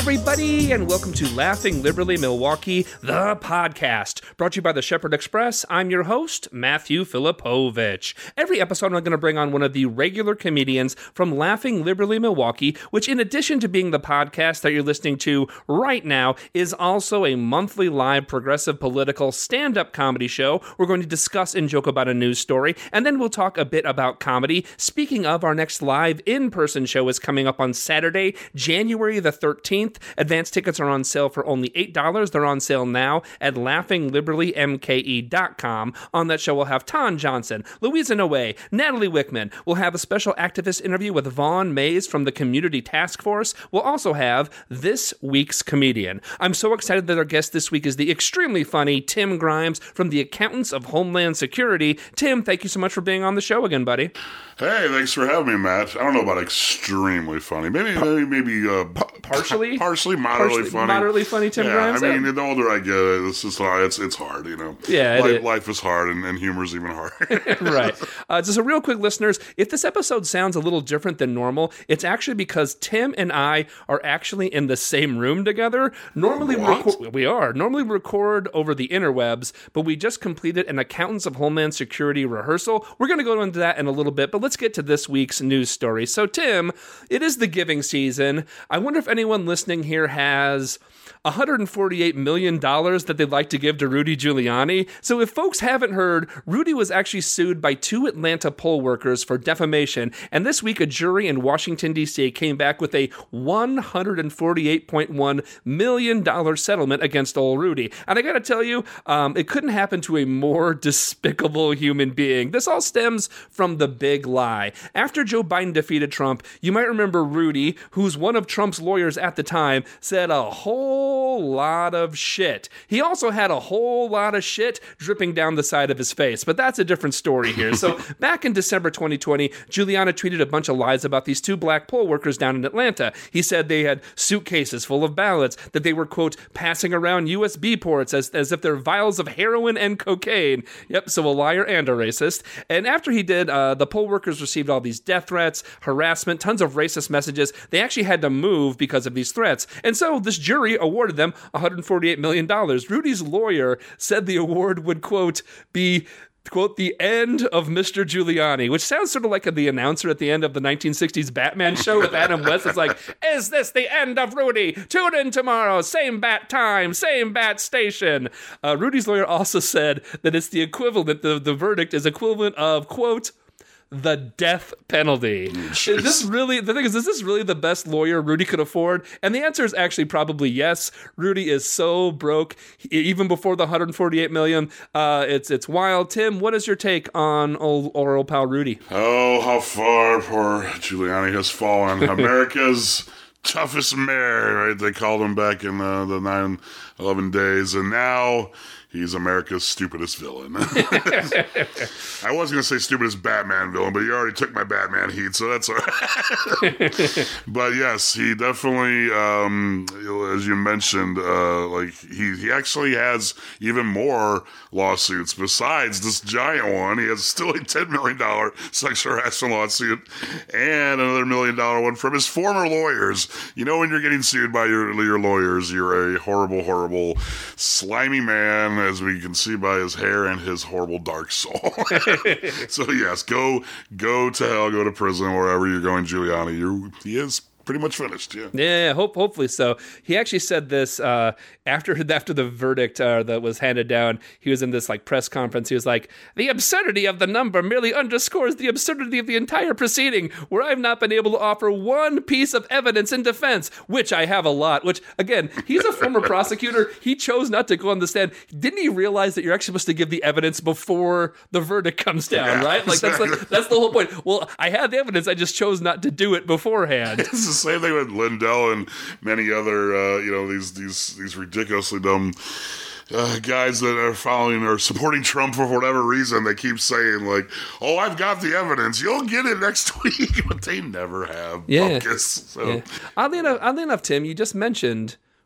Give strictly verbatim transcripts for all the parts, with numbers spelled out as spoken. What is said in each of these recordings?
everybody, and welcome to Laughing Liberally Milwaukee, the podcast. Brought to you by the Shepherd Express. I'm your host, Matthew Filipovich. Every episode, I'm going to bring on one of the regular comedians from Laughing Liberally Milwaukee, which, in addition to being the podcast that you're listening to right now, is also a monthly live progressive political stand-up comedy show. We're going to discuss and joke about a news story, and then we'll talk a bit about comedy. Speaking of, our next live in-person show is coming up on Saturday, January the thirteenth. Advance tickets are on sale for only eight dollars. They're on sale now at laughing liberally m k e dot com. On that show, we'll have Ton Johnson, Louisa Noe, Natalie Wickman. We'll have a special activist interview with Vaughn Mays from the Community Task Force. We'll also have this week's comedian. I'm so excited that our guest this week is the extremely funny Tim Grimes from the Accountants of Homeland Security. Tim, thank you so much for being on the show again, buddy. Hey, thanks for having me, Matt. I don't know about extremely funny. Maybe, maybe, maybe uh, partially, partially, moderately partially, funny. Moderately funny, Tim yeah, Grimes. I mean, the older I get, it's just hard. It's it's hard, you know. Yeah, life, it, life is hard, and, and humor is even harder. Right. Uh, just a real quick, listeners. If this episode sounds a little different than normal, it's actually because Tim and I are actually in the same room together. Normally, we, reco- we are normally we record over the interwebs, but we just completed an Accountants of Homeland Security rehearsal. We're going to go into that in a little bit, but let's get to this week's news story. So, Tim, it is the giving season. I wonder if anyone listening here has one hundred forty-eight million dollars that they'd like to give to Rudy Giuliani. So if folks haven't heard, Rudy was actually sued by two Atlanta poll workers for defamation, and this week a jury in Washington, D C came back with a one hundred forty-eight point one million dollars settlement against old Rudy. And I gotta tell you, um, it couldn't happen to a more despicable human being. This all stems from the big lie. After Joe Biden defeated Trump, you might remember Rudy, who's one of Trump's lawyers at the time, said a whole lot of shit. He also had a whole lot of shit dripping down the side of his face, but that's a different story here. So back in December twenty twenty, Giuliani tweeted a bunch of lies about these two black poll workers down in Atlanta. He said they had suitcases full of ballots, that they were, quote, passing around U S B ports as, as if they're vials of heroin and cocaine. Yep, so a liar and a racist. And after he did, uh, the poll workers received all these death threats, harassment, tons of racist messages. They actually had to move because of these threats. And so this jury awarded them one hundred forty-eight million dollars. Rudy's lawyer said the award would, quote, be, quote, the end of Mister Giuliani, which sounds sort of like a, the announcer at the end of the nineteen sixties Batman show with Adam West. It's like, is this the end of Rudy? Tune in tomorrow, same bat time, same bat station. Uh, Rudy's lawyer also said that it's the equivalent, the, the verdict is equivalent of, quote, the death penalty. Is this really, the thing is, is this really the best lawyer Rudy could afford? And the answer is actually probably yes. Rudy is so broke, even before the one hundred forty-eight million. Uh, it's it's wild. Tim, what is your take on old, old pal Rudy? Oh, how far poor Giuliani has fallen. America's toughest mayor, right? They called him back in uh, the nine eleven days, and now he's America's stupidest villain. I was going to say stupidest Batman villain, but you already took my Batman heat, so that's all right. But yes, he definitely, um, as you mentioned, uh, like he, he actually has even more lawsuits besides this giant one. He has still a ten million dollars sexual harassment lawsuit and another million dollar one from his former lawyers. You know, when you're getting sued by your, your lawyers, you're a horrible, horrible, slimy man, as we can see by his hair and his horrible dark soul. So yes, go go to hell, go to prison, wherever you're going, Giuliani. You he is pretty much finished. Yeah, yeah, hope hopefully so. He actually said this uh, after after the verdict uh, that was handed down. He was in this like press conference. He was like, "The absurdity of the number merely underscores the absurdity of the entire proceeding, where I've not been able to offer one piece of evidence in defense, which I have a lot." Which again, he's a former prosecutor. He chose not to go on the stand. Didn't he realize that you're actually supposed to give the evidence before the verdict comes down? Yeah, right? Like that's the, that's the whole point. Well, I had the evidence. I just chose not to do it beforehand. It's the same thing with Lindell and many other, uh, you know, these these these ridiculously dumb uh, guys that are following or supporting Trump for whatever reason. They keep saying like, "Oh, I've got the evidence. You'll get it next week," but they never have. Yeah. Focus, so. Yeah. Oddly enough, oddly enough, Tim, you just mentioned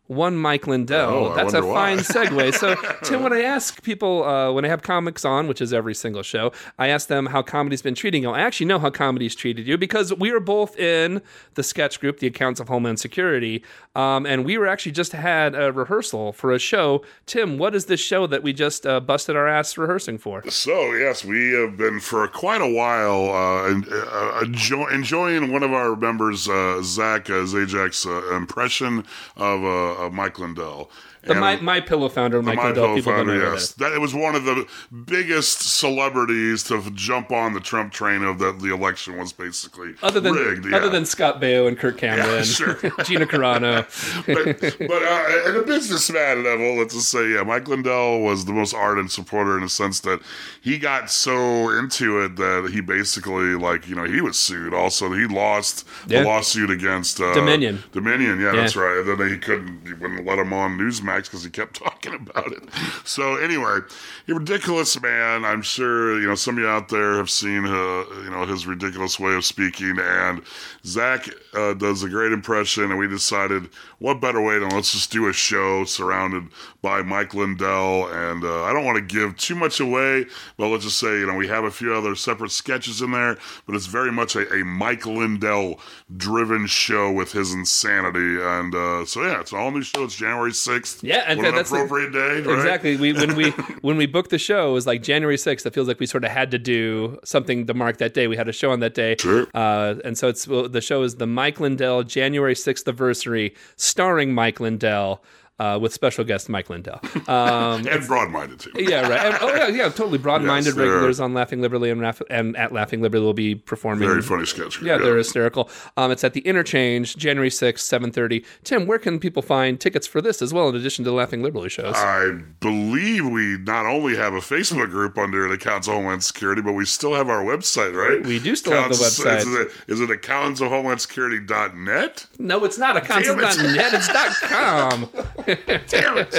one Mike Lindell. Oh, That's a why. fine segue. So, Tim, when I ask people, uh, when I have comics on, which is every single show, I ask them how comedy's been treating you. I actually know how comedy's treated you because we were both in the sketch group, the Accounts of Homeland Security, um, and we were actually just had a rehearsal for a show. Tim, what is this show that we just uh, busted our ass rehearsing for? So, yes, we have been for quite a while uh, en- uh, enjoy- enjoying one of our members, uh, Zach uh, Zajak's uh, impression of, uh, of Mike Lindell. The My, My Pillow founder, Mike Lindell. People founder, don't know yes. that. That, it was one of the biggest celebrities to jump on the Trump train of that the election was basically other than, rigged. Other yeah. than Scott Baio and Kirk Cameron, Yeah, sure. Gina Carano. but but uh, at a businessman level, let's just say, yeah, Mike Lindell was the most ardent supporter in the sense that he got so into it that he basically, like, you know, he was sued also. He lost yeah. the lawsuit against uh, Dominion. Dominion, yeah, yeah, that's right. And then he couldn't, he wouldn't let him on Newsmax because he kept talking about it. So anyway, a ridiculous man. I'm sure, you know, some of you out there have seen, uh, you know, his ridiculous way of speaking. And Zach uh, does a great impression, and we decided, what better way than let's just do a show surrounded by Mike Lindell. And uh, I don't want to give too much away, but let's just say, you know, we have a few other separate sketches in there, but it's very much a, a Mike Lindell-driven show with his insanity. And uh, so, yeah, it's an all-new show. It's January sixth. Yeah, and what an that's appropriate day, right? Exactly. We when we when we booked the show, it was like January sixth. It feels like we sort of had to do something to mark that day. We had a show on that day. Sure. Uh, and so it's well, the show is the Mike Lindell January sixth anniversary, starring Mike Lindell. Uh, with special guest Mike Lindell. Um, and broad-minded, too. Yeah, right. And, oh, yeah, yeah, totally. Broad-minded Yes, regulars on Laughing Liberally and, Raf- and at Laughing Liberally will be performing. Very funny sketch. Yeah, yeah. They're hysterical. Um, it's at the Interchange, January sixth, seven thirty. Tim, where can people find tickets for this as well, in addition to the Laughing Liberally shows? I believe we not only have a Facebook group under the Accounts of Homeland Security, but we still have our website, right? We do still Accounts, have the website. Is it, is it accounts of homeland security dot net? No, it's not accounts of dot net. It's .com. Damn it.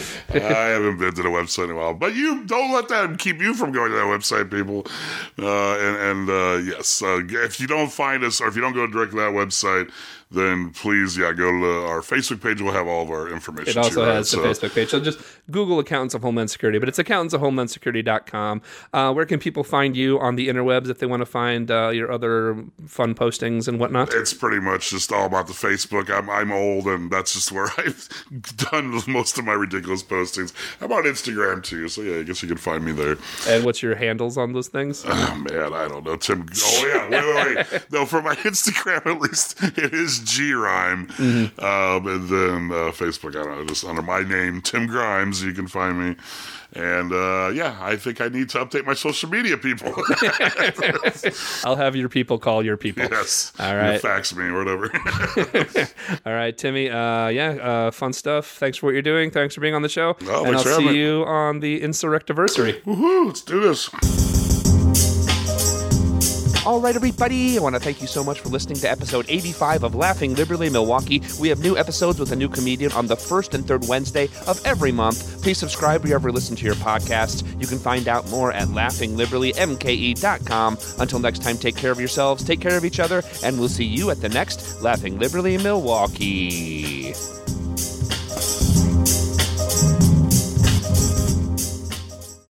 I haven't been to the website in a while, but you don't let that keep you from going to that website, people. Uh, and and uh, yes, uh, if you don't find us or if you don't go directly to that website, then please, yeah, go to the, our Facebook page. We'll have all of our information. It also too, has right? the so, Facebook page. So just Google Accountants of Homeland Security, but it's accountants of homeland security dot com. Uh, where can people find you on the interwebs if they want to find uh, your other fun postings and whatnot? It's pretty much just all about the Facebook. I'm I'm old, and that's just where I've done most of my ridiculous postings. I'm on Instagram, too, so yeah, I guess you can find me there. And what's your handles on those things? Oh, man, I don't know. Tim, oh, yeah, wait, wait, wait. No, for my Instagram, at least, it is G-Rhyme. Mm-hmm. Um, and then uh, Facebook, I don't know, just under my name, Tim Grimes, you can find me. And, uh, yeah, I think I need to update my social media, people. I'll have your people call your people. Yes. All right. You fax me or whatever. All right, Timmy. Uh, yeah, uh, fun stuff. Thanks for what you're doing. Thanks for being on the show. Oh, and I'll see me. you on the Insurrectiversary. Woohoo, let's do this. All right, everybody. I want to thank you so much for listening to episode eighty-five of Laughing Liberally Milwaukee. We have new episodes with a new comedian on the first and third Wednesday of every month. Please subscribe wherever you listen to your podcasts. You can find out more at laughing liberally m k e dot com. Until next time, take care of yourselves, take care of each other, and we'll see you at the next Laughing Liberally Milwaukee.